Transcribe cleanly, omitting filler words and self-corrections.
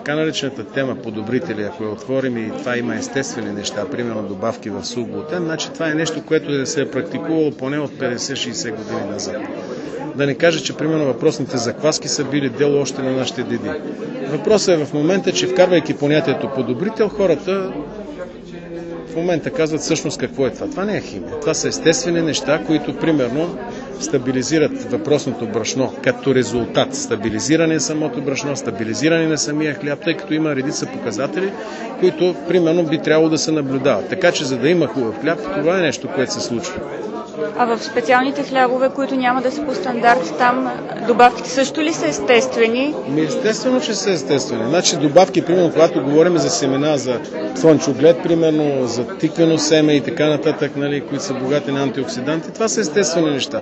така наречената тема подобрители, ако я отворим и това има естествени неща, примерно добавки в сух глутен, значи това е нещо, което се е практикувало поне от 50-60 години назад. Да не кажа, че примерно въпросните закваски са били дело още на нашите деди. Въпросът е в момента, че вкарвайки понятието подобрител, хората в момента казват всъщност какво е това. Това не е химия. Това са естествени неща, които примерно стабилизират въпросното брашно като резултат. Стабилизиране на самото брашно, стабилизиране на самия хляб, тъй като има редица показатели, които примерно би трябвало да се наблюдават. Така че за да има хубав хляб, това е нещо, което се случва. А в специалните хлябове, които няма да са по стандарт, там добавките също ли са естествени? Естествено, че са естествени. Значи добавки, примерно, когато говорим за семена, за слънчоглед, примерно, за тиквено семе и така нататък, нали, които са богати на антиоксиданти, това са естествени неща.